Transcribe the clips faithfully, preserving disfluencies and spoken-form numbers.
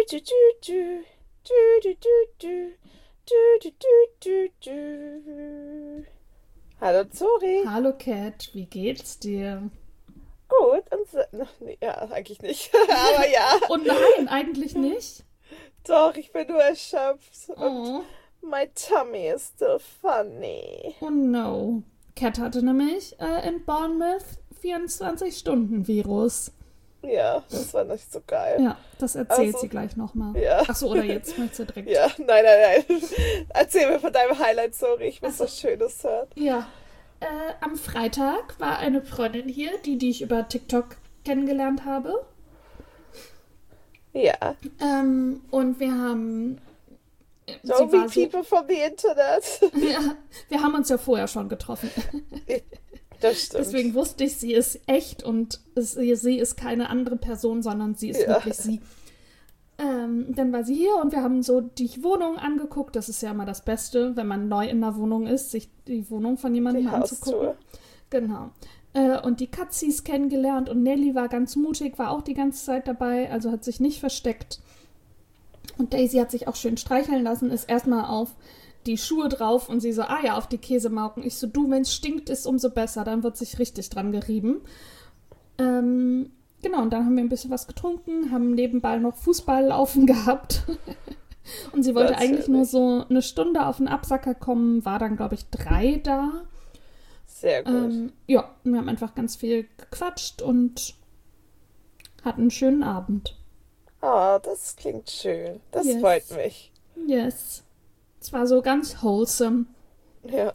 du, du, du, du, du, du, du, du, du, du. Hallo Zori. Hallo Cat, wie geht's dir? Gut, und so, nee, ja, eigentlich nicht. Aber ja. Oh nein, eigentlich nicht. Doch, ich bin nur erschöpft. Und Oh, my tummy is still funny. oh no. Cat hatte nämlich äh, in Bournemouth vierundzwanzig-Stunden-Virus. Ja, das war nicht so geil. Ja, das erzählt Also, sie gleich nochmal. ja. Achso, oder jetzt möchtest du direkt. Ja, nein, nein, nein. Erzähl mir von deinem Highlight, Zori. Ich muss Ach so. was Schönes hören. Ja. Äh, am Freitag war eine Freundin hier, die, die ich über TikTok kennengelernt habe. Ja. Ähm, und wir haben. sie Don't war be so- people from the Internet. Ja, wir haben uns ja vorher schon getroffen. Das stimmt. Deswegen wusste ich, sie ist echt und es, sie ist keine andere Person, sondern sie ist Ja. wirklich sie. Ähm, dann war sie hier und wir haben so die Wohnung angeguckt. Das ist ja immer das Beste, wenn man neu in einer Wohnung ist, sich die Wohnung von jemandem Die anzugucken. Haustour. Genau. Äh, und die Katzis kennengelernt und Nelly war ganz mutig, war auch die ganze Zeit dabei, also hat sich nicht versteckt. Und Daisy hat sich auch schön streicheln lassen, ist erstmal auf die Schuhe drauf und sie so, ah ja, auf die Käsemauken. Ich so, du, wenn es stinkt, ist umso besser, dann wird sich richtig dran gerieben. Ähm, genau, und dann haben wir ein bisschen was getrunken, haben nebenbei noch Fußball laufen gehabt. Und sie wollte eigentlich nur Natürlich. so eine Stunde auf den Absacker kommen, war dann, glaube ich, drei da. Sehr gut. Ähm, ja, wir haben einfach ganz viel gequatscht und hatten einen schönen Abend. Oh, das klingt schön. Das Yes. freut mich. Yes. Es war so ganz wholesome. Ja.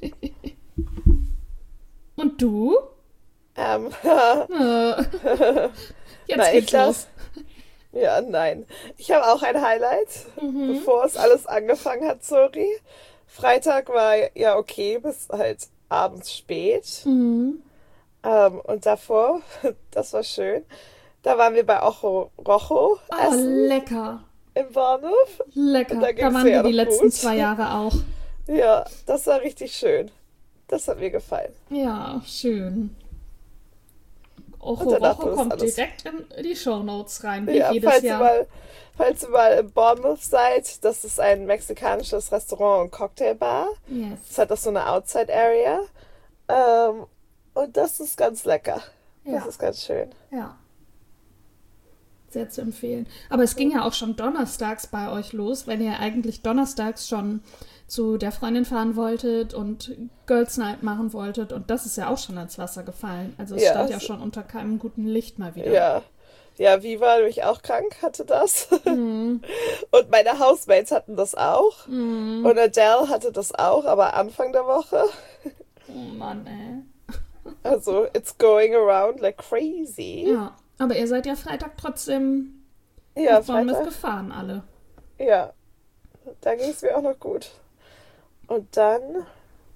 Und du? Ähm, Äh, jetzt Nein, geht's klar. los. ja, nein. Ich habe auch ein Highlight, Mhm. bevor es alles angefangen hat, sorry. Freitag war ja okay, bis halt abends spät. Mhm. Ähm, und davor, das war schön, da waren wir bei Ocho Rocho Oh, essen lecker. im Bahnhof. Lecker. Und da Da ging's waren mir wir ja die noch letzten gut. zwei Jahre auch. Ja, das war richtig schön. Das hat mir gefallen. Ja, schön. Ocho Und danach Rocho ist kommt alles- direkt in die Shownotes rein, wie Ja, jedes falls ihr Jahr. mal, falls ihr mal in Bournemouth seid, das ist ein mexikanisches Restaurant und Cocktailbar. Yes. Es hat auch so eine Outside-Area. Ähm, und das ist ganz lecker. Das Ja. ist ganz schön. Ja. Sehr zu empfehlen. Aber es ging ja auch schon donnerstags bei euch los, wenn ihr eigentlich donnerstags schon zu der Freundin fahren wolltet und Girls Night machen wolltet. Und das ist ja auch schon ans Wasser gefallen. Also es Ja, stand ja es- schon unter keinem guten Licht mal wieder. Ja. Ja, Viva, nämlich auch krank, hatte das. Mhm. Und meine Housemates hatten das auch. Mhm. Und Adele hatte das auch, aber Anfang der Woche. Oh Mann, ey. Also, it's going around like crazy. Ja, aber ihr seid ja Freitag trotzdem Ja, nach Bournemouth Freitag. gefahren, alle. Ja, da ging es mir auch noch gut. Und dann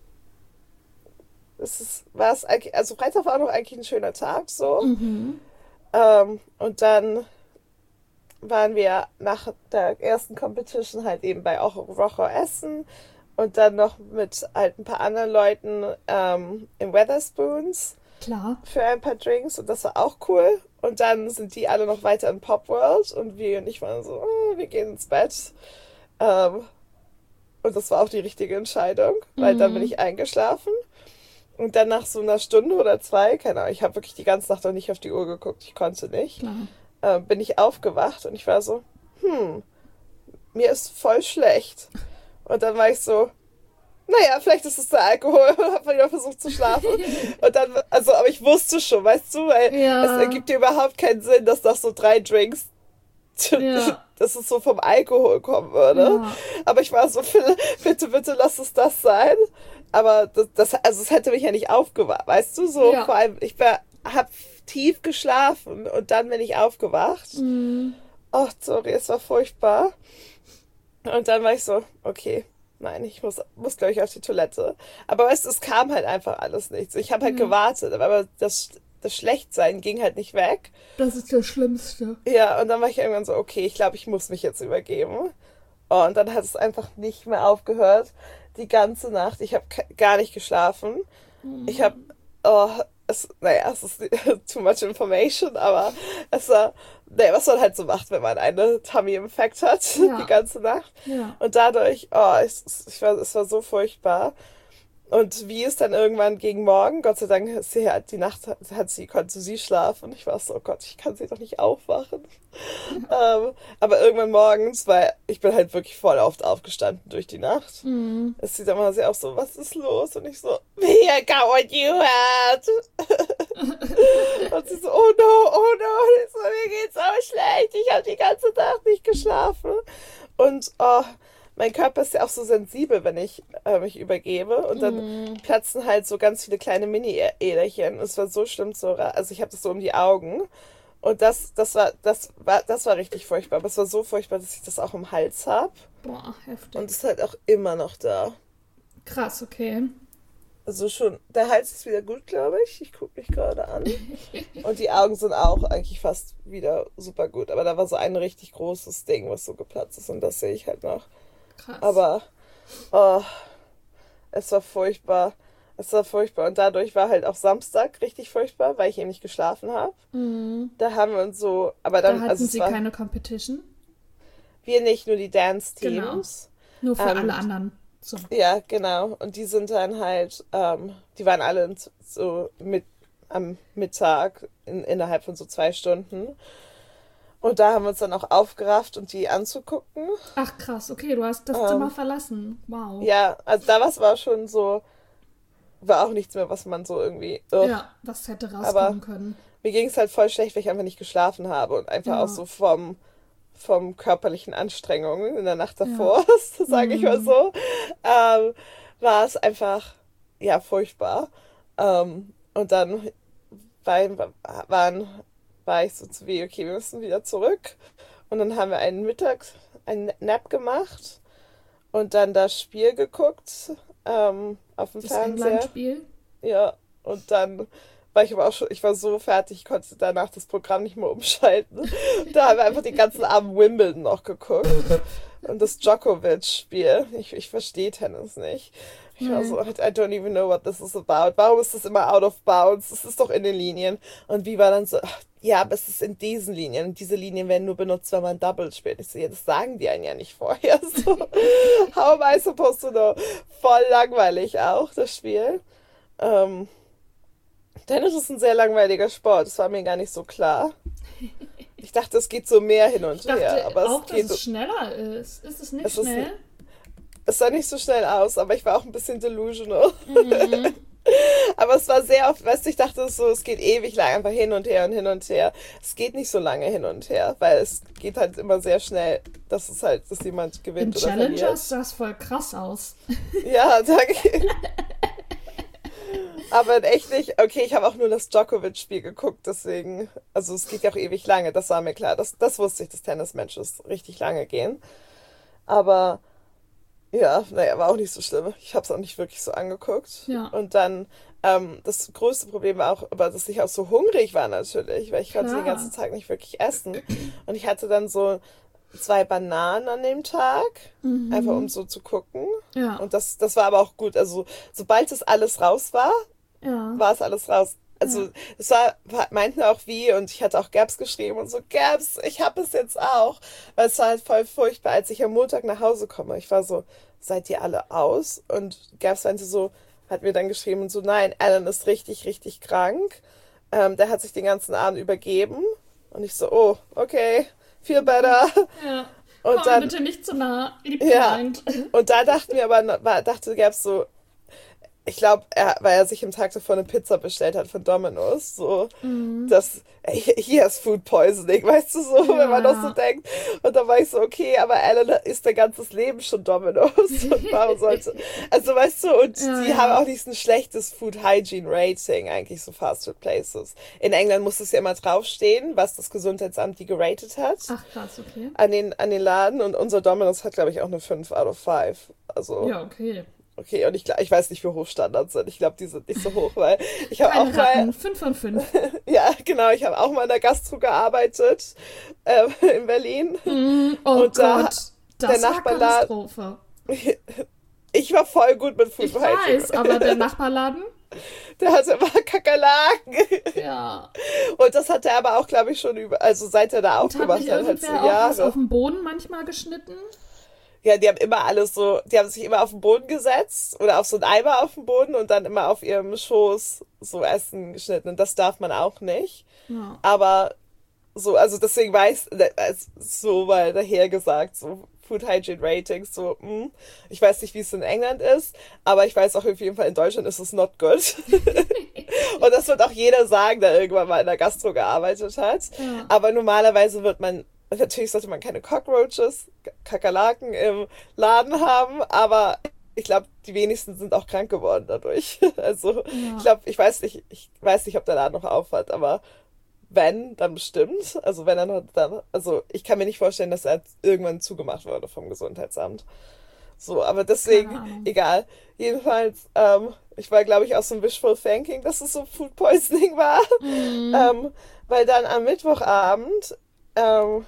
ist es, war es eigentlich, also Freitag war noch eigentlich ein schöner Tag so. Mhm. Ähm, und dann waren wir nach der ersten Competition halt eben bei Ocho Rocho essen und dann noch mit halt ein paar anderen Leuten ähm, im Weatherspoons Klar. für ein paar Drinks und das war auch cool. Und dann sind die alle noch weiter in Pop World und wir und ich waren so, oh, wir gehen ins Bett. Ähm, und das war auch die richtige Entscheidung, weil dann bin ich eingeschlafen. Und dann nach so einer Stunde oder zwei, keine Ahnung, ich habe wirklich die ganze Nacht noch nicht auf die Uhr geguckt, ich konnte nicht, Klar. ähm, bin ich aufgewacht und ich war so, hm, mir ist voll schlecht. Und dann war ich so, naja, vielleicht ist es der Alkohol und habe wieder versucht zu schlafen. Und dann, also, aber ich wusste schon, weißt du, weil Ja. es ergibt dir überhaupt keinen Sinn, dass nach so drei Drinks, Ja. dass es so vom Alkohol kommen würde. Ja. Aber ich war so, bitte, bitte lass es das sein. Aber das, das also es hätte mich ja nicht aufgewacht, weißt du, so Ja. vor allem, ich war, hab tief geschlafen und dann bin ich aufgewacht. Mhm. Oh, sorry, es war furchtbar. Und dann war ich so, okay, nein, ich muss, muss glaube ich, auf die Toilette. Aber weißt du, es kam halt einfach alles nichts. Ich habe halt Ja. gewartet, aber das, das Schlechtsein ging halt nicht weg. Das ist das Schlimmste. Ja, und dann war ich irgendwann so, okay, ich glaube, ich muss mich jetzt übergeben. Oh, und dann hat es einfach nicht mehr aufgehört. Die ganze Nacht. Ich habe gar nicht geschlafen. Ich habe, oh, es, naja, es ist too much information, aber es war, naja, was man halt so macht, wenn man eine Tummy-Infekt hat, Ja. die ganze Nacht. Ja. Und dadurch, oh, es, ich war, es war so furchtbar. Und wie ist dann irgendwann gegen Morgen, Gott sei Dank, ist sie halt die Nacht, hat sie, konnte sie schlafen. Und ich war so, oh Gott, ich kann sie doch nicht aufwachen. ähm, aber irgendwann morgens, weil ich bin halt wirklich voll oft aufgestanden durch die Nacht. Mhm. Ist sie dann mal sehr auch so, was ist los? Und ich so, we I got what you had. Und sie so, oh no, oh no. Und ich so, mir geht's so schlecht. Ich habe die ganze Nacht nicht geschlafen. Und oh, mein Körper ist ja auch so sensibel, wenn ich äh, mich übergebe. Und dann mm. platzen halt so ganz viele kleine Mini-Äderchen. Es war so schlimm, so, also ich habe das so um die Augen. Und das, das war, das war, das war richtig furchtbar. Aber es war so furchtbar, dass ich das auch im Hals habe. Boah, heftig. Und es ist halt auch immer noch da. Krass, okay. Also schon, der Hals ist wieder gut, glaube ich. Ich gucke mich gerade an. Und die Augen sind auch eigentlich fast wieder super gut. Aber da war so ein richtig großes Ding, was so geplatzt ist. Und das sehe ich halt noch. Krass. Aber oh, es war furchtbar. Es war furchtbar. Und dadurch war halt auch Samstag richtig furchtbar, weil ich eben nicht geschlafen habe. Mhm. Da haben wir uns so. Aber dann, Da hatten also es sie war, keine Competition? wir nicht, nur die Dance-Teams. Genau. Nur für Ähm, alle anderen. So. Ja, genau. Und die sind dann halt, ähm, die waren alle so mit am Mittag in, innerhalb von so zwei Stunden. Und da haben wir uns dann auch aufgerafft, um die anzugucken. Ach krass, okay, du hast das Ähm, Zimmer verlassen. Wow. Ja, also da was war schon so, war auch nichts mehr, was man so irgendwie. Ugh. Ja, was hätte rauskommen Aber können. mir ging es halt voll schlecht, weil ich einfach nicht geschlafen habe und einfach Ja. auch so vom, vom körperlichen Anstrengungen in der Nacht davor, sage ich mal Mhm. so, ähm, war es einfach, ja, furchtbar. Ähm, und dann war, waren, war ich so zu wie, okay, wir müssen wieder zurück. Und dann haben wir einen Mittag, einen Nap gemacht und dann das Spiel geguckt ähm, auf dem Das Fernseher. England-Spiel. Ja, und dann war ich aber auch schon, ich war so fertig, ich konnte danach das Programm nicht mehr umschalten. Da haben wir einfach den ganzen Abend Wimbledon noch geguckt. Und das Djokovic-Spiel. Ich, ich verstehe Tennis nicht. Ich war so, I don't even know what this is about. Warum ist das immer out of bounds? Das ist doch in den Linien. Und wie war dann so, ach, ja, aber es ist in diesen Linien. Und diese Linien werden nur benutzt, wenn man Double spielt. Ich so, ja, das sagen die einen ja nicht vorher. So, how am I supposed to know? Voll langweilig auch, das Spiel. Ähm, Tennis ist ein sehr langweiliger Sport. Das war mir gar nicht so klar. Ich dachte, es geht so mehr hin und Ich dachte her. Aber auch, es geht dass es schneller ist. Ist es nicht Es ist schnell? Es sah nicht so schnell aus, aber ich war auch ein bisschen delusional. Mhm. Aber es war sehr oft, weißt du, ich dachte so, es geht ewig lang, einfach hin und her und hin und her. Es geht nicht so lange hin und her, weil es geht halt immer sehr schnell, dass es halt, dass jemand In gewinnt oder Challengers verliert. sah es voll krass aus. Ja, danke. Aber in echt nicht. Okay, ich habe auch nur das Djokovic-Spiel geguckt, deswegen, also es geht ja auch ewig lange, das war mir klar. Das, das wusste ich, dass Tennis-Matches richtig lange gehen. Aber ja, naja, war auch nicht so schlimm. Ich habe es auch nicht wirklich so angeguckt. Ja. Und dann, ähm, das größte Problem war auch, aber dass ich auch so hungrig war natürlich, weil ich konnte Klar. den ganzen Tag nicht wirklich essen. Und ich hatte dann so zwei Bananen an dem Tag, Mhm. einfach um so zu gucken. Ja. Und das, das war aber auch gut. Also, sobald das alles raus war, Ja. war es alles raus. Also, Ja. es war, war- meinten auch wie, und ich hatte auch Gabs geschrieben und so, Gabs, ich habe es jetzt auch. Weil es war halt voll furchtbar, als ich am Montag nach Hause komme. Ich war so, seid ihr alle aus? Und Gabs meinte so, hat mir dann geschrieben und so, nein, Alan ist richtig, richtig krank. Ähm, der hat sich den ganzen Abend übergeben. Und ich so, oh, okay, feel better. Ja. Und Komm dann, bitte nicht zu nah. Lieb Ja. gemeint. und da dachten wir aber, noch- war, dachte Gabs so, ich glaube, er, weil er sich am Tag davor eine Pizza bestellt hat von Domino's, so, Mhm. das, hier ist Food Poisoning, weißt du, so, wenn man das so Ja. denkt. Und dann war ich so, okay, aber Alan isst sein ganzes Leben schon Domino's. Und warum sollte, also weißt du, und Ja, die ja. haben auch nicht ein schlechtes Food Hygiene Rating, eigentlich so Fast Food Places. In England muss es ja immer draufstehen, was das Gesundheitsamt die geratet hat. Ach krass, okay. An den, an den Laden, und unser Domino's hat, glaube ich, auch eine fünf out of five. Also, Ja, okay. okay, und ich, gla- ich weiß nicht, wie hoch Standards sind. Ich glaube, die sind nicht so hoch, weil ich habe Keine auch mal, Ratten. Fünf von fünf. ja, genau, ich habe auch mal in der Gastro gearbeitet, äh, in Berlin. Mhm. Oh Und da- Gott. der Das war Nachbarladen- Katastrophe. Ich war voll gut mit Food Ich Hygiene. weiß, aber der Nachbarladen? Der hatte immer Kakerlaken. Ja. Und das hat er aber auch, glaube ich, schon über, also seit er da Und hat aufgemacht nicht hat, halt so irgendwer auch was Jahre. auf dem Boden manchmal geschnitten? Ja, die haben immer alles so, die haben sich immer auf den Boden gesetzt oder auf so einen Eimer auf den Boden und dann immer auf ihrem Schoß so Essen geschnitten. Und das darf man auch nicht. Ja. Aber so, also deswegen weiß, also so mal daher gesagt, so Food Hygiene Ratings, so, mh. Ich weiß nicht, wie es in England ist, aber ich weiß auch auf jeden Fall, in Deutschland ist es not good. Und das wird auch jeder sagen, der irgendwann mal in der Gastro gearbeitet hat. Ja. Aber normalerweise wird man, natürlich sollte man keine Cockroaches, Kakerlaken im Laden haben, aber ich glaube, die wenigsten sind auch krank geworden dadurch. Also, Ja. ich glaube, ich weiß nicht, ich weiß nicht, ob der Laden noch auf hat, aber wenn, dann bestimmt. Also wenn er noch dann, also ich kann mir nicht vorstellen, dass er irgendwann zugemacht wurde vom Gesundheitsamt. So, aber Keine deswegen, Ahnung. egal. Jedenfalls, ähm, ich war, glaube ich, auch so ein Wishful Thinking, dass es so Food Poisoning war. Mhm. Ähm, weil dann am Mittwochabend, ähm,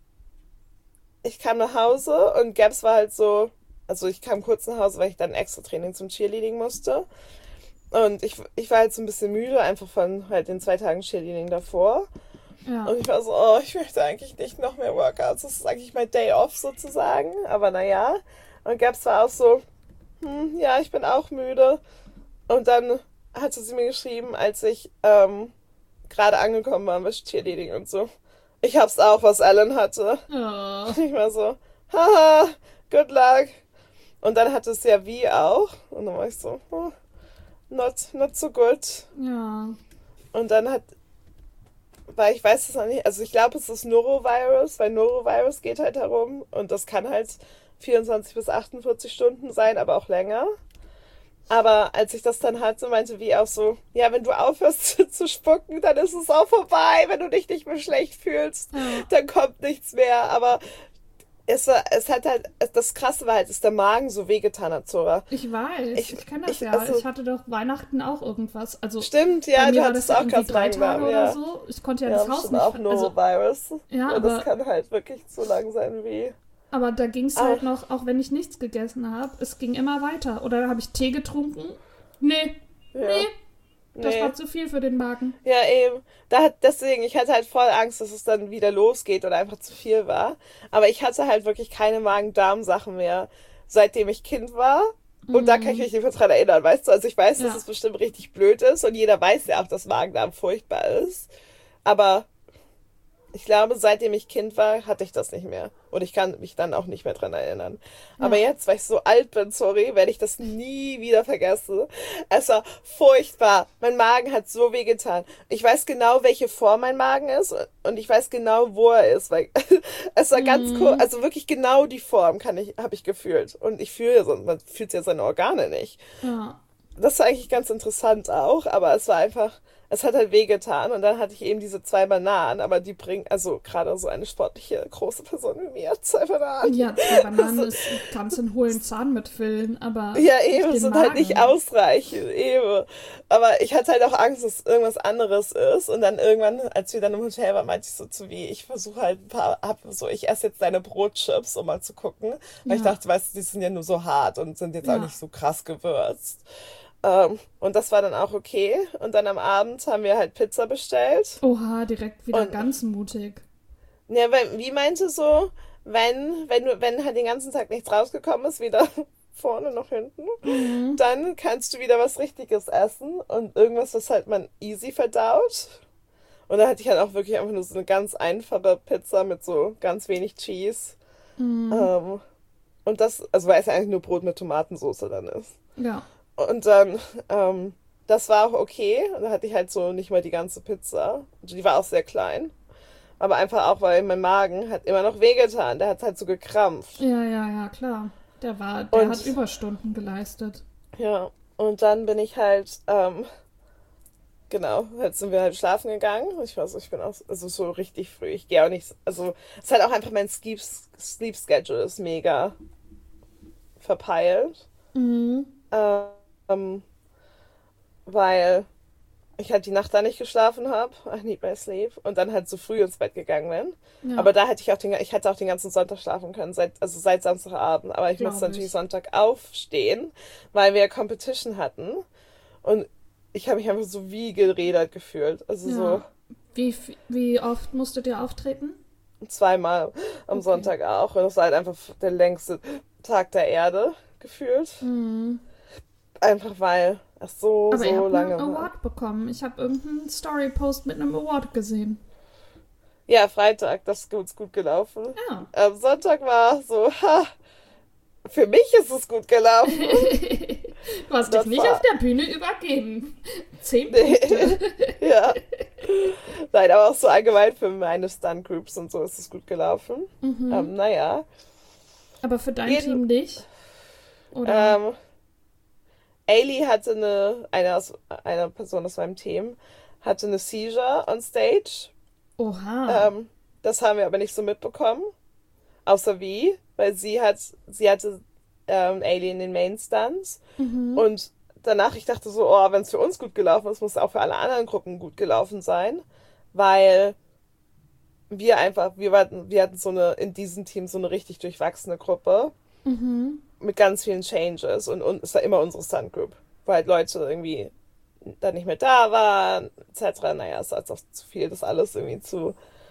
ich kam nach Hause und Gabs war halt so, also ich kam kurz nach Hause, weil ich dann extra Training zum Cheerleading musste. Und ich, ich war halt so ein bisschen müde, einfach von halt den zwei Tagen Cheerleading davor. Ja. Und ich war so, oh, ich möchte eigentlich nicht noch mehr Workouts. Das ist eigentlich mein Day off sozusagen. Aber naja. Und Gabs war auch so, hm, ja, ich bin auch müde. Und dann hatte sie mir geschrieben, als ich ähm, gerade angekommen war mit Cheerleading und so. Ich hab's auch, was Ellen hatte. Oh. Ich war so, haha, good luck. Und dann hatte es ja wie auch. Und dann war ich so, oh, not, not so good. Ja. Und dann hat, weil ich weiß es noch nicht, also ich glaube, es ist Norovirus, weil Norovirus geht halt herum und das kann halt vierundzwanzig bis achtundvierzig Stunden sein, aber auch länger. Aber als ich das dann hatte, meinte wie auch so, ja, wenn du aufhörst zu spucken, dann ist es auch vorbei. Wenn du dich nicht mehr schlecht fühlst, Ja. dann kommt nichts mehr. Aber es war, es hat halt, das Krasse war halt, dass der Magen so wehgetan hat, Zora. Ich weiß, Ich- ich, kenne das ich- ja. also- ich hatte doch Weihnachten auch irgendwas. Also Stimmt, bei ja, mir du war hattest das ja auch irgendwie gerade drei Tage Magen-Darm, oder ja. so. Ich konnte ja, Ja, das Haus bestimmt nicht. auch Also, Norovirus. ja, Und das aber- kann halt wirklich so lang sein wie. aber da ging es Ah. halt noch, auch wenn ich nichts gegessen habe, es ging immer weiter. Oder da habe ich Tee getrunken. Nee, Ja. nee, das Nee. war zu viel für den Magen. Ja, eben. Da hat, deswegen, ich hatte halt voll Angst, dass es dann wieder losgeht oder einfach zu viel war. Aber ich hatte halt wirklich keine Magen-Darm-Sachen mehr, seitdem ich Kind war. Und da kann ich mich nicht mehr dran erinnern, weißt du? Also ich weiß, dass Ja. es bestimmt richtig blöd ist und jeder weiß ja auch, dass Magen-Darm furchtbar ist. Aber ich glaube, seitdem ich Kind war, hatte ich das nicht mehr. Und ich kann mich dann auch nicht mehr dran erinnern. Aber Ja. jetzt, weil ich so alt bin, sorry, werde ich das nie wieder vergessen. Es war furchtbar. Mein Magen hat so wehgetan. Ich weiß genau, welche Form mein Magen ist und ich weiß genau, wo er ist. Weil es war ganz Mhm. cool. Also wirklich genau die Form kann ich, habe ich gefühlt. Und ich fühle, so- man fühlt ja seine Organe nicht. Ja. Das war eigentlich ganz interessant auch, aber es war einfach, es hat halt wehgetan und dann hatte ich eben diese zwei Bananen, aber die bringen, also gerade so eine sportliche, große Person wie mir, zwei Bananen. Ja, zwei Bananen ist kannst einen hohlen Zahn mitfüllen, aber Ja, nicht eben, den sind halt nicht Magen. ausreichend, eben. Aber ich hatte halt auch Angst, dass irgendwas anderes ist und dann irgendwann, als wir dann im Hotel waren, meinte ich so zu wie, ich versuche halt ein paar, hab so, ich esse jetzt deine Brotchips, um mal zu gucken, weil ich Ja. dachte, weißt du, die sind ja nur so hart und sind jetzt auch Ja. nicht so krass gewürzt. Ähm, und das war dann auch okay. Und dann am Abend haben wir halt Pizza bestellt. Oha, direkt wieder Und- ganz mutig. Ja, weil, wie meinte so, wenn, wenn du, wenn halt den ganzen Tag nichts rausgekommen ist, weder vorne noch hinten, Mhm. dann kannst du wieder was Richtiges essen und irgendwas, was halt man easy verdaut. Und da hatte ich halt auch wirklich einfach nur so eine ganz einfache Pizza mit so ganz wenig Cheese. Mhm. Ähm, und das, also weil es ja eigentlich nur Brot mit Tomatensauce dann ist. Ja. Und dann, ähm, das war auch okay. Und da hatte ich halt so nicht mal die ganze Pizza. Die war auch sehr klein. Aber einfach auch, weil mein Magen hat immer noch wehgetan. Der hat halt so gekrampft. Ja, ja, ja, klar. Der war, der Und- hat Überstunden geleistet. Ja. Und dann bin ich halt, ähm, genau, jetzt sind wir halt schlafen gegangen. Ich weiß, ich bin auch, also so richtig früh. Ich gehe auch nicht, also, es ist halt auch einfach mein Sleep, Sleep Schedule ist mega verpeilt. Mhm. Ähm, weil ich halt die Nacht da nicht geschlafen habe. I need my sleep. Und dann halt so früh ins Bett gegangen bin. Ja. Aber da hätte ich auch den, ich hätte auch den ganzen Sonntag schlafen können, seit, also seit Samstagabend. Aber ich Glaub musste natürlich ich. Sonntag aufstehen, weil wir Competition hatten. Und ich habe mich einfach so wie gerädert gefühlt. Also so Ja. Wie, f- wie oft musstet ihr auftreten? zweimal am Okay. Sonntag auch. Und das war halt einfach der längste Tag der Erde gefühlt. Mhm. Einfach weil es so, Aber ihr so habt einen lange war. Award bekommen. Ich habe irgendeinen Story-Post mit einem Award gesehen. Ja, Freitag, das ist gut, gut gelaufen. Ja. Am Sonntag war so, ha, für mich ist es gut gelaufen. Du hast dich Das nicht auf war, der Bühne übergeben. Zehn nee, Punkte. ja. Nein, aber auch so allgemein für meine Stunt-Groups und so ist es gut gelaufen. Mhm. Ähm, naja, Aber für dein jeden, Team nicht? Oder? ähm, Ailey hatte eine, eine, aus, eine Person aus meinem Team, hatte eine Seizure on stage. Oha. Ähm, das haben wir aber nicht so mitbekommen. Außer wie, weil sie hat, sie hatte ähm, Ailey in den Main Stunts. Mhm. Und danach, ich dachte so, oh, wenn es für uns gut gelaufen ist, muss es auch für alle anderen Gruppen gut gelaufen sein. Weil wir einfach, wir hatten, wir hatten so eine, in diesem Team so eine richtig durchwachsene Gruppe Mhm. mit ganz vielen Changes und, und es war immer unsere Stunt Group, weil halt Leute irgendwie dann nicht mehr da waren, et cetera. Naja, es ist jetzt auch zu viel, das alles irgendwie zu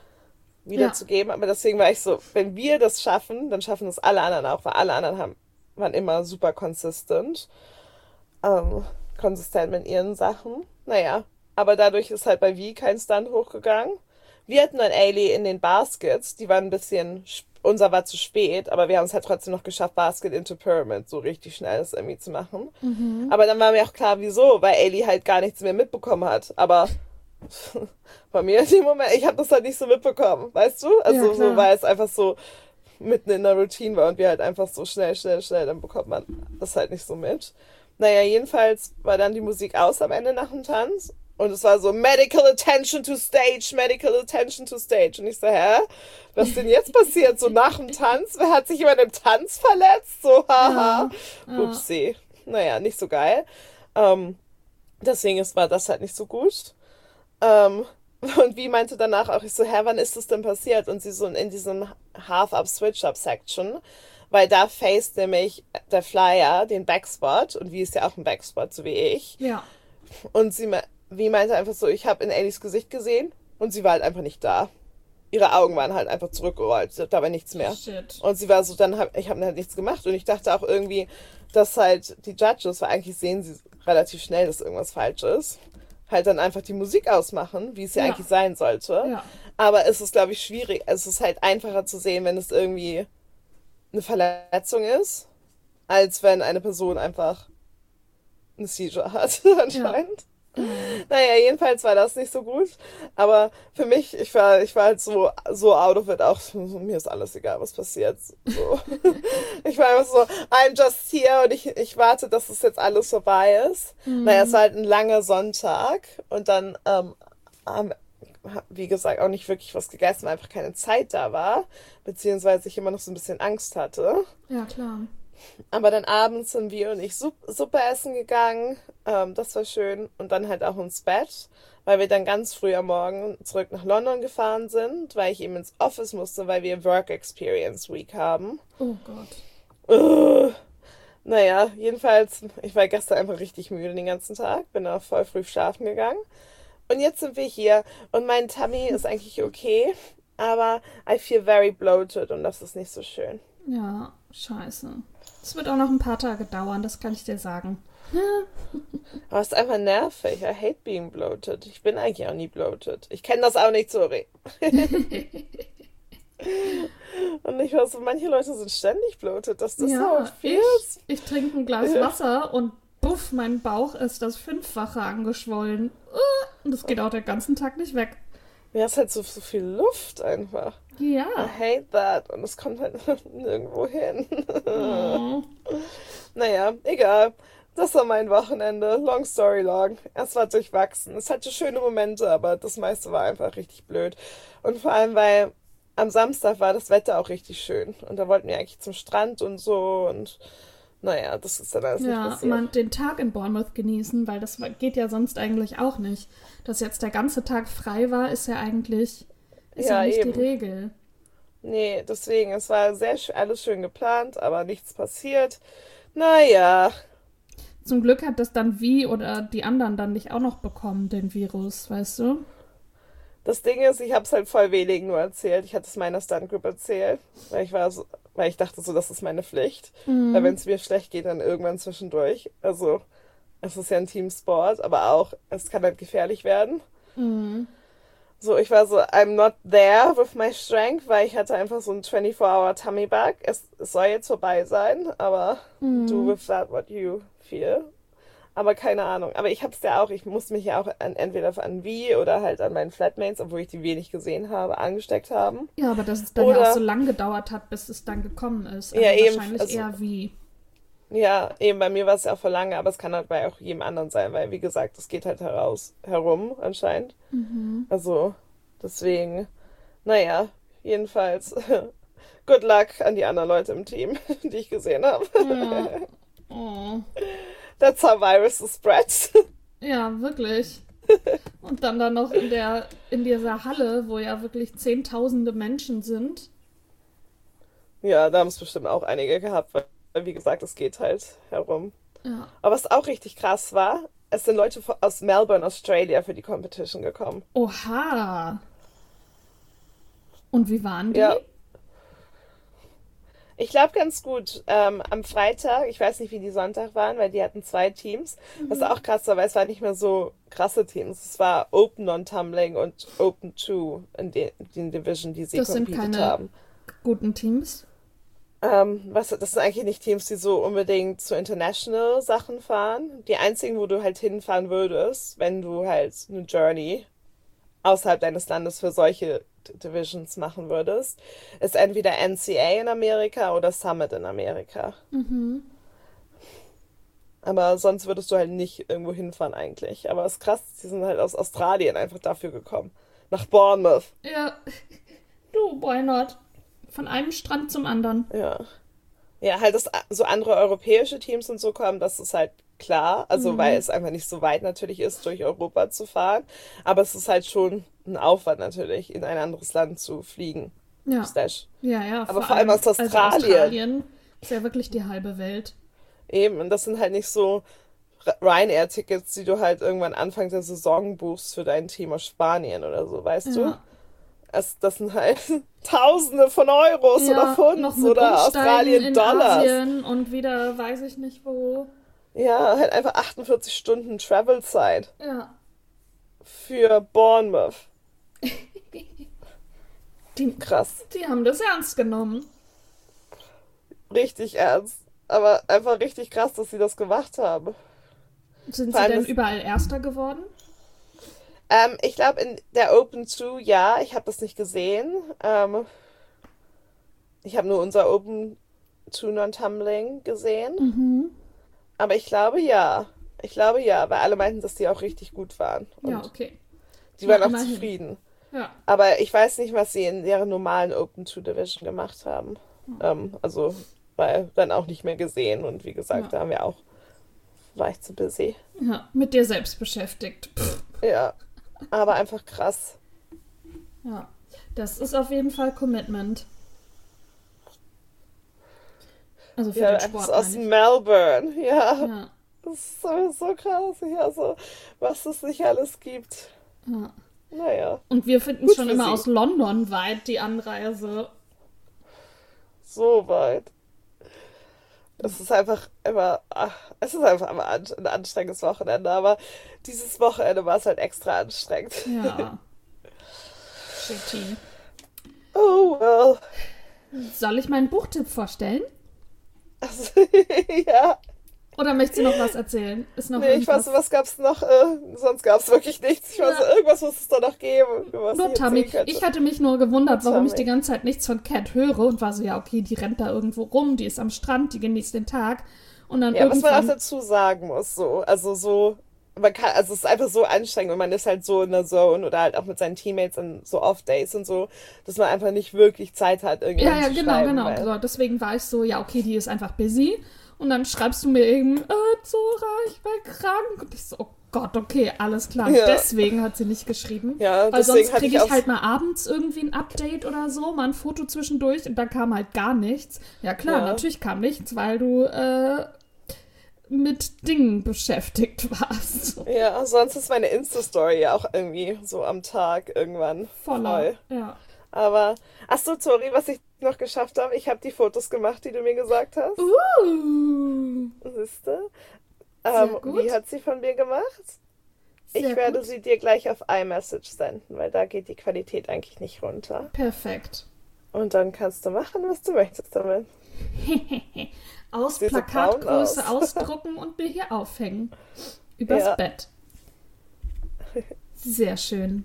Ja. wiederzugeben. Aber deswegen war ich so, wenn wir das schaffen, dann schaffen das alle anderen auch, weil alle anderen haben, waren immer super consistent, ähm, konsistent mit ihren Sachen. Naja, aber dadurch ist halt bei Wie kein Stunt hochgegangen. Wir hatten dann Ailey in den Baskets, die waren ein bisschen, unser war zu spät, aber wir haben es halt trotzdem noch geschafft, Basket into Pyramid so richtig schnell das irgendwie zu machen. Mhm. Aber dann war mir auch klar, wieso, weil Ailey halt gar nichts mehr mitbekommen hat. Aber bei mir in dem Moment, ich habe das halt nicht so mitbekommen, weißt du? Ja, Also so, klar. weil es einfach so mitten in der Routine war und wir halt einfach so schnell, schnell, schnell, dann bekommt man das halt nicht so mit. Naja, jedenfalls war dann die Musik aus am Ende nach dem Tanz und es war so Medical Attention to Stage, Medical Attention to Stage. Und ich so, hä? Was ist denn jetzt passiert? So nach dem Tanz? Wer hat sich jemand im Tanz verletzt? So, haha. Ja. Ja. Upsi. Naja, nicht so geil. Ähm, deswegen ist, war das halt nicht so gut. Ähm, und wie meinte danach auch, ich so, hä, wann ist das denn passiert? Und sie so in diesem Half-Up-Switch-Up-Section, weil da faced nämlich der Flyer den Backspot und wie ist ja auch ein Backspot, so wie ich. Ja. Und sie, wie meinte einfach so, ich habe in Ellies Gesicht gesehen und sie war halt einfach nicht da. Ihre Augen waren halt einfach zurückgerollt, da war nichts mehr. Shit. Und sie war so, dann hab, ich habe halt nichts gemacht und ich dachte auch irgendwie, dass halt die Judges, weil eigentlich sehen sie relativ schnell, dass irgendwas falsch ist, halt dann einfach die Musik ausmachen, wie es ja Ja. eigentlich sein sollte. Ja. Aber es ist, glaube ich, schwierig. Es ist halt einfacher zu sehen, wenn es irgendwie eine Verletzung ist, als wenn eine Person einfach eine Seizure hat, Ja. anscheinend. Mhm. Naja, jedenfalls war das nicht so gut. Aber für mich, ich war, ich war halt so, so out of it auch. So, mir ist alles egal, was passiert. So. Ich war einfach so, I'm just here und ich, ich warte, dass es jetzt alles vorbei ist. Naja, es Mhm. war halt ein langer Sonntag und dann, ähm, haben, wie gesagt, auch nicht wirklich was gegessen, weil einfach keine Zeit da war. Beziehungsweise ich immer noch so ein bisschen Angst hatte. Ja, klar. Aber dann abends sind wir und ich Sup Suppe essen gegangen. Ähm, das war schön. Und dann halt auch ins Bett, weil wir dann ganz früh am Morgen zurück nach London gefahren sind, weil ich eben ins Office musste, weil wir Work Experience Week haben. Oh Gott. Ugh. Naja, jedenfalls, ich war gestern einfach richtig müde den ganzen Tag, bin auch voll früh schlafen gegangen. Und jetzt sind wir hier und mein Tummy ist eigentlich okay, aber I feel very bloated und das ist nicht so schön. Ja, scheiße. Es wird auch noch ein paar Tage dauern, das kann ich dir sagen. Aber es ist einfach nervig. I hate being bloated. Ich bin eigentlich auch nie bloated. Ich kenne das auch nicht, sorry. Und ich weiß, so, manche Leute sind ständig bloated. Dass das so Ja, viel ich, ist. ich trinke ein Glas Ja. Wasser und buff, mein Bauch ist das Fünffache angeschwollen. Uh, Und das geht auch den ganzen Tag nicht weg. Ja, es ist halt so, so viel Luft einfach. I Ja. hate that. Und es kommt halt nirgendwo hin. Oh. Naja, egal. Das war mein Wochenende. Long story long. Es war durchwachsen. Es hatte schöne Momente, aber das meiste war einfach richtig blöd. Und vor allem, weil am Samstag war das Wetter auch richtig schön. Und da wollten wir eigentlich zum Strand und so. Und naja, das ist dann alles nicht Ja, passiert. man den Tag in Bournemouth genießen, weil das geht ja sonst eigentlich auch nicht. Dass jetzt der ganze Tag frei war, ist ja eigentlich ist ja Ja, nicht die eben. Regel. Nee, deswegen, es war sehr sch- alles schön geplant, aber nichts passiert. Naja, Zum Glück hat das dann Vi oder die anderen dann nicht auch noch bekommen, den Virus, weißt du? Das Ding ist, ich habe es halt voll wenigen nur erzählt. Ich hatte es meiner Stunt-Group erzählt, weil ich war so, weil ich dachte so, das ist meine Pflicht. Mhm. Weil wenn es mir schlecht geht, dann irgendwann zwischendurch. Also, es ist ja ein Teamsport, aber auch, es kann halt gefährlich werden. Mhm. So, ich war so, I'm not there with my strength, weil ich hatte einfach so ein twenty-four hour tummy bug. Es, es soll jetzt vorbei sein, aber Mhm. do with that what you feel. Aber keine Ahnung. Aber ich hab's ja auch, ich musste mich ja auch an, entweder an Vi oder halt an meinen Flatmates, obwohl ich die wenig gesehen habe, angesteckt haben. Ja, aber dass es dann Oder- ja auch so lang gedauert hat, bis es dann gekommen ist. Also Ja, eben, wahrscheinlich also- eher Vi. Ja, eben, bei mir war es ja auch vor lange, aber es kann halt bei auch jedem anderen sein, weil, wie gesagt, es geht halt heraus, herum anscheinend. Mhm. Also, deswegen, naja, jedenfalls, good luck an die anderen Leute im Team, die ich gesehen habe. Ja. Oh. That's how viruses spread. Ja, wirklich. Und dann da noch in der in dieser Halle, wo ja wirklich zehntausende Menschen sind. Ja, da haben es bestimmt auch einige gehabt, weil, wie gesagt, es geht halt herum. Ja. Aber was auch richtig krass war, es sind Leute von- aus Melbourne, Australia für die Competition gekommen. Oha. Und wie waren die? Ja. Ich glaube ganz gut. Ähm, am Freitag, ich weiß nicht, wie die Sonntag waren, weil die hatten zwei Teams. Was auch krass war, weil es waren nicht mehr so krasse Teams. Es war Open Non-Tumbling und Open two in den, den Division, die sie Das sind competed keine- haben. Guten Teams. Ähm, was, das sind eigentlich nicht Teams, die so unbedingt zu International Sachen fahren. Die einzigen, wo du halt hinfahren würdest, wenn du halt eine Journey außerhalb deines Landes für solche D- Divisions machen würdest, ist entweder N C A in Amerika oder Summit in Amerika. Mhm. Aber sonst würdest du halt nicht irgendwo hinfahren eigentlich. Aber es ist krass, die sind halt aus Australien einfach dafür gekommen. Nach Bournemouth. Ja. Du, why not? Von einem Strand zum anderen. Ja. Ja, halt, dass so andere europäische Teams und so kommen, das ist halt klar. Also, Mhm. weil es einfach nicht so weit natürlich ist, durch Europa zu fahren. Aber es ist halt schon ein Aufwand natürlich, in ein anderes Land zu fliegen. Ja. Slash. Ja, ja. Aber vor allem aus Also Australien. Australien ist ja wirklich die halbe Welt. Eben, und das sind halt nicht so R- Ryanair-Tickets, die du halt irgendwann Anfang der Saison buchst für dein Team aus Spanien oder so, weißt du? Ja. Es, das sind halt Tausende von Euros oder Ja, noch Pfunds mit oder Umsteigen Australien in Dollars. Asien und wieder weiß ich nicht wo. Ja, halt einfach achtundvierzig Stunden Travel-Zeit Ja. für Bournemouth. Die, Krass. die haben das ernst genommen. Richtig ernst. Aber einfach richtig krass, dass sie das gemacht haben. Sind Vor sie allem denn das- überall Erster geworden? Ähm, ich glaube, in der Open zwei, ja, ich habe das nicht gesehen. Ähm, ich habe nur unser Open zwei Non-Tumbling gesehen. Mhm. Aber ich glaube, ja. Ich glaube, ja, weil alle meinten, dass die auch richtig gut waren. Und Ja, okay. die waren Ja, auch immerhin. zufrieden. Ja. Aber ich weiß nicht, was sie in deren normalen Open zwei Division gemacht haben. Ähm, also, weil dann auch nicht mehr gesehen. Und wie gesagt, Ja. da haben wir auch, war ich zu busy. Ja, mit dir selbst beschäftigt. Pff. Ja, aber einfach krass. Ja, das ist auf jeden Fall Commitment. Also für Ja, den das Sport ist aus meine ich. Melbourne. Ja, Ja, das ist so, so krass. Ja, so, was es nicht alles gibt. ja. Naja, Und wir finden Gut schon für immer sie. aus London weit die Anreise. so weit. Es ist einfach immer, ach, es ist einfach immer an, ein anstrengendes Wochenende, aber dieses Wochenende war es halt extra anstrengend. Ja. Shitty. Oh, well. Soll ich meinen Buchtipp vorstellen? Also, ja, Oder möchtest du noch was erzählen? Ist noch nee, ich weiß, irgendwas? was gab's noch? Äh, sonst gab's wirklich nichts. Ich weiß, Ja. irgendwas muss es da noch geben, über was Nur ich Tammy. erzählen könnte. Ich hatte mich nur gewundert, warum ich Tammy. die ganze Zeit nichts von Cat höre und war so, ja, okay, die rennt da irgendwo rum, die ist am Strand, die genießt den Tag. Und dann Ja, was man auch irgendwann. dazu sagen muss, so, also so, man kann, also es ist einfach so anstrengend und man ist halt so in der Zone oder halt auch mit seinen Teammates an so Off-Days und so, dass man einfach nicht wirklich Zeit hat, Ja, irgendwann ja, zu genau, schreiben, genau. weil- So, deswegen war ich so, ja, okay, die ist einfach busy. Und dann schreibst du mir eben, äh, Zora, ich bin krank. Und ich so, oh Gott, okay, alles klar. Ja. Deswegen hat sie nicht geschrieben. Ja, Weil deswegen sonst hatte kriege ich ich auch- halt mal abends irgendwie ein Update oder so, mal ein Foto zwischendurch und dann kam halt gar nichts. Ja klar, Ja. natürlich kam nichts, weil du äh, mit Dingen beschäftigt warst. Ja, sonst ist meine Insta-Story ja auch irgendwie so am Tag irgendwann Voller, voll. ja. Aber, ach so, Tori, was ich noch geschafft habe, ich habe die Fotos gemacht, die du mir gesagt hast. Uh, Siehste? sehr Ähm, gut. wie hat sie von mir gemacht? Sehr Ich werde gut. sie dir gleich auf iMessage senden, weil da geht die Qualität eigentlich nicht runter. Perfekt. Und dann kannst du machen, was du möchtest damit. Aus Sieht so braun Plakatgröße aus. ausdrucken und mir hier aufhängen. Übers Ja. Bett. Sehr schön.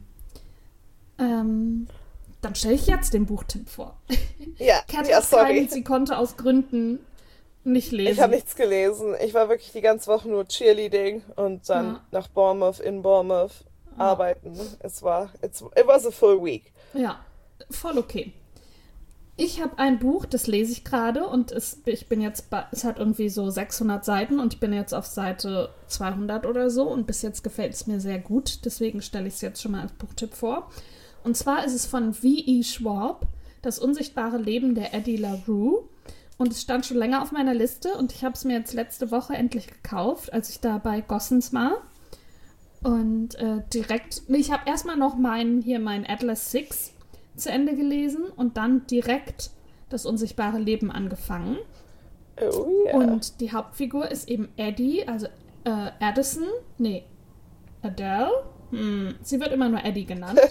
Ähm, dann stelle ich jetzt den Buchtipp vor. Ja, Kat ja, hat keinen, sorry. sie konnte aus Gründen nicht lesen. Ich habe nichts gelesen. Ich war wirklich die ganze Woche nur Cheerleading und dann Ja. nach Bournemouth, in Bournemouth Ja. arbeiten. Es war, it's, it was a full week. Ja, voll okay. Ich habe ein Buch, das lese ich gerade und es, ich bin jetzt bei, es hat irgendwie so sechshundert Seiten und ich bin jetzt auf Seite zweihundert oder so und bis jetzt gefällt es mir sehr gut, deswegen stelle ich es jetzt schon mal als Buchtipp vor. Und zwar ist es von V E Schwab, Das unsichtbare Leben der Eddie LaRue. Und es stand schon länger auf meiner Liste und ich habe es mir jetzt letzte Woche endlich gekauft, als ich da bei Gossens war. Und äh, direkt, nee, ich habe erstmal noch meinen, hier mein Atlas Six zu Ende gelesen und dann direkt Das unsichtbare Leben angefangen. Oh yeah. Und die Hauptfigur ist eben Eddie, also äh, Addison, nee, Adele. Hm, sie wird immer nur Eddie genannt.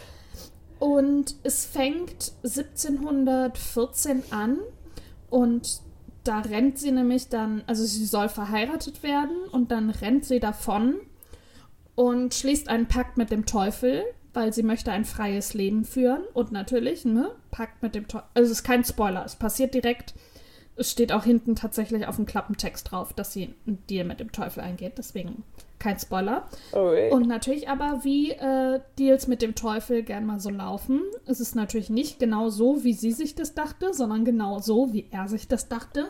Und es fängt siebzehnhundertvierzehn an und da rennt sie nämlich dann, also sie soll verheiratet werden und dann rennt sie davon und schließt einen Pakt mit dem Teufel, weil sie möchte ein freies Leben führen. Und natürlich, ne, Pakt mit dem Teufel, also es ist kein Spoiler, es passiert direkt, es steht auch hinten tatsächlich auf dem Klappentext drauf, dass sie einen Deal mit dem Teufel eingeht, deswegen kein Spoiler. Oh, wait. Und natürlich aber, wie äh, Deals mit dem Teufel gern mal so laufen, ist es natürlich nicht genau so, wie sie sich das dachte, sondern genau so, wie er sich das dachte.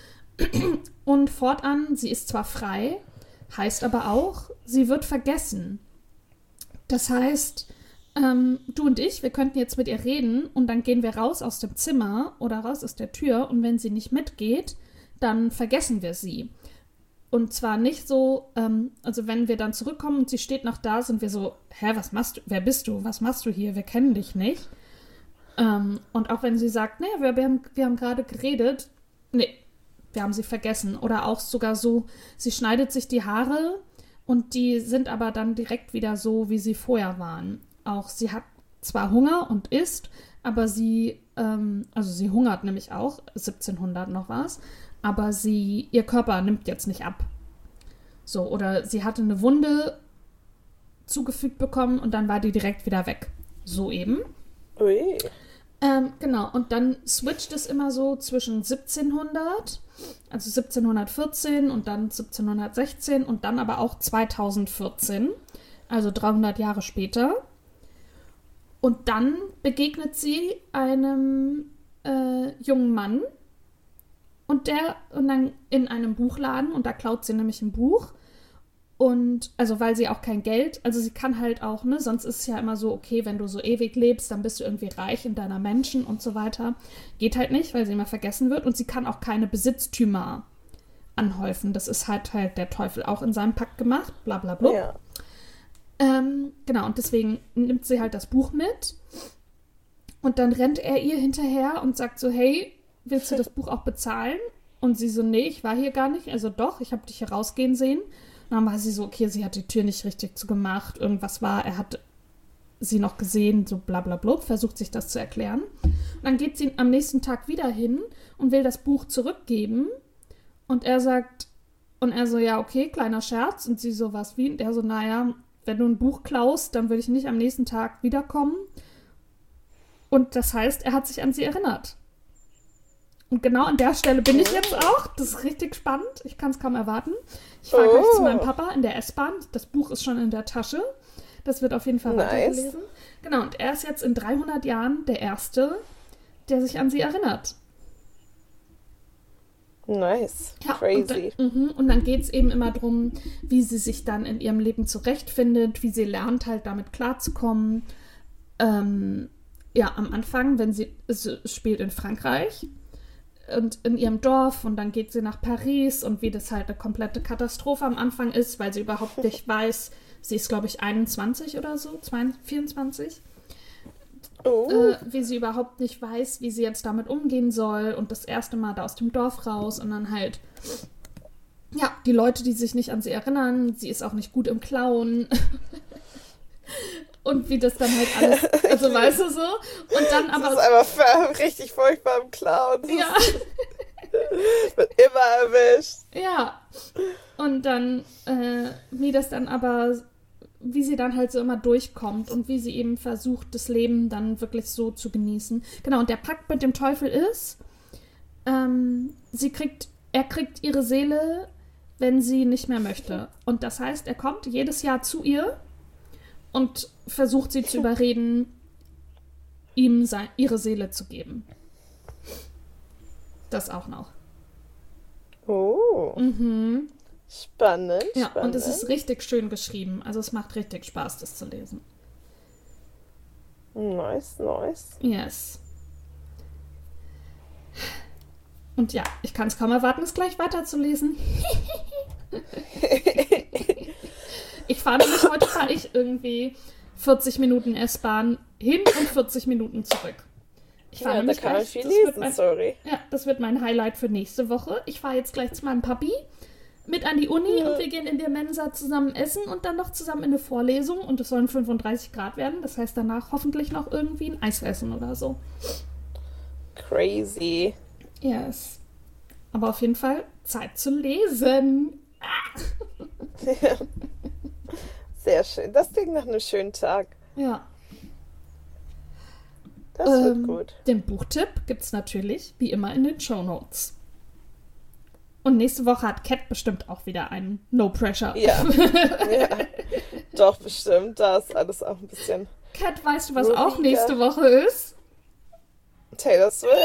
Und fortan, sie ist zwar frei, heißt aber auch, sie wird vergessen. Das heißt, ähm, du und ich, wir könnten jetzt mit ihr reden und dann gehen wir raus aus dem Zimmer oder raus aus der Tür und wenn sie nicht mitgeht, dann vergessen wir sie. Und zwar nicht so, ähm, also wenn wir dann zurückkommen und sie steht noch da, sind wir so, hä, was machst du, wer bist du, was machst du hier, wir kennen dich nicht. Ähm, und auch wenn sie sagt, nee, wir, wir haben, wir haben gerade geredet, nee, wir haben sie vergessen. Oder auch sogar so, sie schneidet sich die Haare und die sind aber dann direkt wieder so, wie sie vorher waren. Auch sie hat zwar Hunger und isst, aber sie, ähm, also sie hungert nämlich auch, siebzehnhundert noch was, aber sie, ihr Körper nimmt jetzt nicht ab. So, oder sie hatte eine Wunde zugefügt bekommen und dann war die direkt wieder weg. So eben. Ui. Ähm, genau, und dann switcht es immer so zwischen siebzehnhundert, also siebzehnhundertvierzehn und dann siebzehnhundertsechzehn und dann aber auch zweitausendvierzehn, also dreihundert Jahre später. Und dann begegnet sie einem äh, jungen Mann und der, und dann in einem Buchladen und da klaut sie nämlich ein Buch. Und, also weil sie auch kein Geld, also sie kann halt auch, ne, sonst ist es ja immer so, okay, wenn du so ewig lebst, dann bist du irgendwie reich in deiner Menschen und so weiter. Geht halt nicht, weil sie immer vergessen wird und sie kann auch keine Besitztümer anhäufen. Das ist halt halt der Teufel auch in seinem Pakt gemacht, bla bla bla. Ja. Ähm, genau, und deswegen nimmt sie halt das Buch mit und dann rennt er ihr hinterher und sagt so, hey, willst du das Buch auch bezahlen? Und sie so, nee, ich war hier gar nicht, also doch, ich habe dich hier rausgehen sehen. Und dann war sie so, okay, sie hat die Tür nicht richtig zugemacht, irgendwas war, er hat sie noch gesehen, so bla bla bla, versucht sich das zu erklären. Und dann geht sie am nächsten Tag wieder hin und will das Buch zurückgeben und er sagt, und er so, ja, okay, kleiner Scherz und sie so, was wie? Und er so, naja, wenn du ein Buch klaust, dann würde ich nicht am nächsten Tag wiederkommen. Und das heißt, er hat sich an sie erinnert. Und genau an der Stelle bin ich jetzt auch. Das ist richtig spannend. Ich kann es kaum erwarten. Ich fahre gleich zu meinem Papa in der S-Bahn. Das Buch ist schon in der Tasche. Das wird auf jeden Fall Nice. weitergelesen. Genau, und er ist jetzt in dreihundert Jahren der Erste, der sich an sie erinnert. Nice. Ja, Crazy. Und dann, mhm, und dann geht es eben immer darum, wie sie sich dann in ihrem Leben zurechtfindet, wie sie lernt, halt damit klarzukommen. Ähm, ja, am Anfang, wenn sie, es spielt in Frankreich, und in ihrem Dorf und dann geht sie nach Paris und wie das halt eine komplette Katastrophe am Anfang ist, weil sie überhaupt nicht weiß, sie ist glaube ich einundzwanzig oder so, vierundzwanzig, Oh. äh, wie sie überhaupt nicht weiß, wie sie jetzt damit umgehen soll und das erste Mal da aus dem Dorf raus und dann halt, ja, die Leute, die sich nicht an sie erinnern, sie ist auch nicht gut im Klauen. Und wie das dann halt alles, also weißt du so, und dann aber... Das ist einfach ver- richtig furchtbar im Clown. Ja. Wird immer erwischt. Ja. Und dann, äh, wie das dann aber, wie sie dann halt so immer durchkommt und wie sie eben versucht, das Leben dann wirklich so zu genießen. Genau, und der Pakt mit dem Teufel ist, ähm, sie kriegt, er kriegt ihre Seele, wenn sie nicht mehr möchte. Und das heißt, er kommt jedes Jahr zu ihr und versucht sie zu überreden, ihm sein, ihre Seele zu geben. Das auch noch. Oh. Mhm. Spannend. Ja, spannend. und es ist richtig schön geschrieben. Also es macht richtig Spaß, das zu lesen. Nice, nice. Yes. Und ja, ich kann es kaum erwarten, es gleich weiterzulesen. Ich fahre nämlich, heute fahre ich irgendwie vierzig Minuten S-Bahn hin und vierzig Minuten zurück. Ich fahre Ja, da nämlich kann man gleich, viel das wird lesen, mein, sorry. ja, das wird mein Highlight für nächste Woche. Ich fahre jetzt gleich zu meinem Papi mit an die Uni Ja. und wir gehen in der Mensa zusammen essen und dann noch zusammen in eine Vorlesung und es sollen fünfunddreißig Grad werden. Das heißt danach hoffentlich noch irgendwie ein Eis essen oder so. Crazy. Yes. Aber auf jeden Fall Zeit zu lesen. Sehr schön. Das klingt nach einem schönen Tag. Ja. Das Ähm, wird gut. Den Buchtipp gibt's natürlich, wie immer, in den Shownotes. Und nächste Woche hat Cat bestimmt auch wieder einen No Pressure. Ja. ja. Doch, bestimmt. Da ist alles auch ein bisschen Cat, weißt du, was Ruhiger. auch nächste Woche ist? Taylor Swift.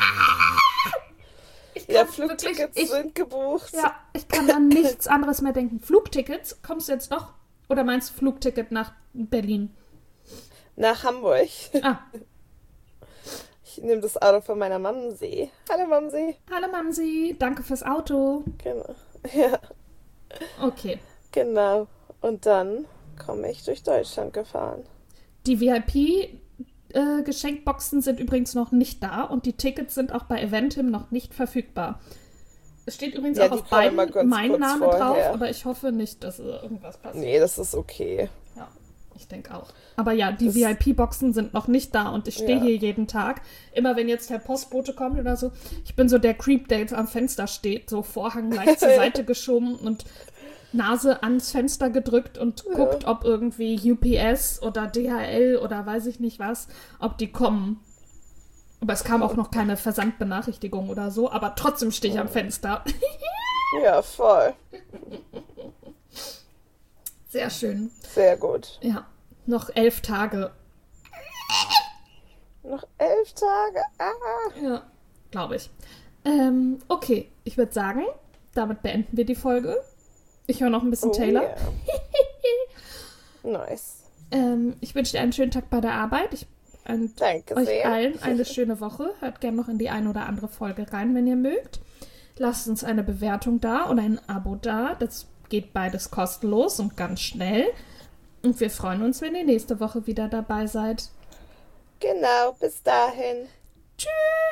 Ich Ja, kann Flugtickets wirklich- ich- sind gebucht. Ja, ich kann an nichts anderes mehr denken. Flugtickets, kommst du jetzt noch? Oder meinst du Flugticket nach Berlin? Nach Hamburg. Ah, Ich nehme das Auto von meiner Mamsi. Hallo Mamsi. hallo Mamsi, danke fürs Auto. Genau. Ja, Okay. genau. Und dann komme ich durch Deutschland gefahren. Die V I P-Geschenkboxen sind übrigens noch nicht da und die Tickets sind auch bei Eventim noch nicht verfügbar. Es steht übrigens Ja, auch die auf kommen immer beiden ganz mein kurz Name vorher. drauf, aber ich hoffe nicht, dass äh, irgendwas passiert. Nee, das ist okay. Ja, ich denke auch. Aber ja, die Das- V I P-Boxen sind noch nicht da und ich stehe Ja. hier jeden Tag. Immer wenn jetzt der Postbote kommt oder so, ich bin so der Creep, der jetzt am Fenster steht, so Vorhang leicht zur Seite geschoben und Nase ans Fenster gedrückt und Ja. guckt, ob irgendwie U P S oder D H L oder weiß ich nicht was, ob die kommen. Aber es kam auch noch keine Versandbenachrichtigung oder so, aber trotzdem stehe ich am Fenster. Ja, voll. Sehr schön. Sehr gut. Ja, noch elf Tage. Noch elf Tage. Ah. Ja, glaube ich. Ähm, okay, ich würde sagen, damit beenden wir die Folge. Ich höre noch ein bisschen Oh, Taylor. yeah. Nice. Ähm, ich wünsche dir einen schönen Tag bei der Arbeit. Ich und Danke euch sehr. allen eine schöne Woche. Hört gerne noch in die eine oder andere Folge rein, wenn ihr mögt. Lasst uns eine Bewertung da oder ein Abo da. Das geht beides kostenlos und ganz schnell. Und wir freuen uns, wenn ihr nächste Woche wieder dabei seid. Genau, bis dahin. Tschüss!